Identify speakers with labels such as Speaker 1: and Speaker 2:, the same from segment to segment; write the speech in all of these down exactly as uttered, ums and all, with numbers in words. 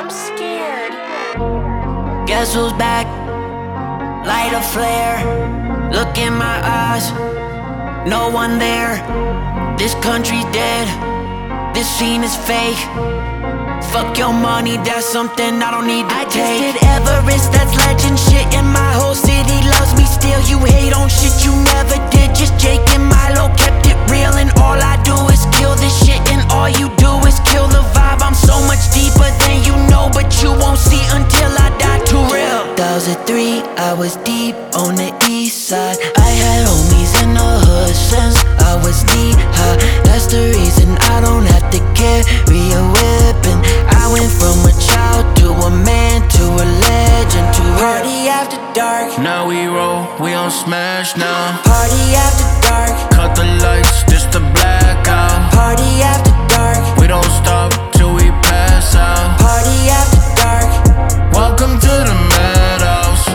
Speaker 1: I'm scared.
Speaker 2: Guess who's back? Light a flare. Look in my eyes. No one there. This country's dead. This scene is fake. Fuck your money, that's something I don't need to I take. I just did Everest, that's legend shit. And my whole city loves me still. You hate on shit you never did. Just Jake and Milo kept it real. And all I do is kill this shit. And all you do is kill the vibe. I'm so much deeper than you know, but you won't see until I die. Too real. two thousand three, I was deep on the east side. I had homies in the hood since I was knee high. That's the reason I don't have to carry a weapon. I went from a child to a man to a legend to party after dark.
Speaker 3: Now we roll, we on smash now.
Speaker 2: Party after dark.
Speaker 3: Cut the lights, this the blackout.
Speaker 2: Party after dark.
Speaker 3: We don't stop till we pass out.
Speaker 2: Party after dark.
Speaker 3: Welcome to the madhouse.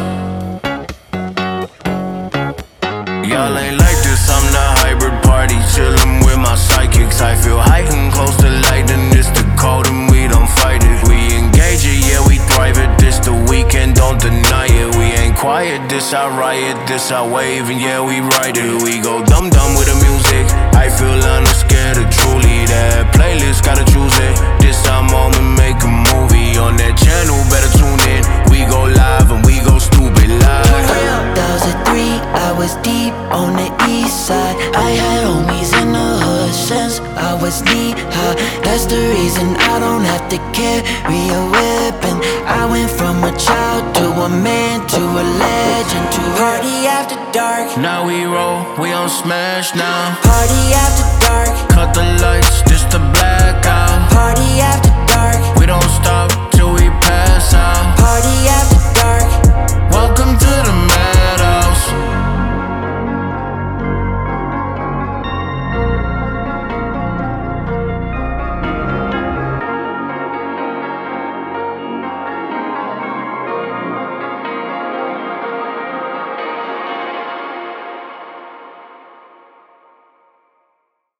Speaker 3: Y'all ain't like this, I'm the hybrid party. Chillin' with my psychics. I feel heightened, close to lightning. It's the cold and we don't fight it. We engage it, yeah, we thrive it. This the weekend, don't deny it. We ain't quiet, this our riot, this our wave. And yeah, we ride it. We go dumb dumb with the music. I feel unscared of truly. That playlist, gotta choose it. This our moment, make a movie. On that channel, better tune in. We go live and we go stupid live.
Speaker 2: two thousand three, I was deep on the east side. I had homies in the hood since I was knee high. That's the reason I don't have to carry a weapon. I went from a child to a man to a legend to party after dark.
Speaker 3: Now we roll, we on smash now.
Speaker 2: Party after dark.
Speaker 3: Cut the lights, this the blackout.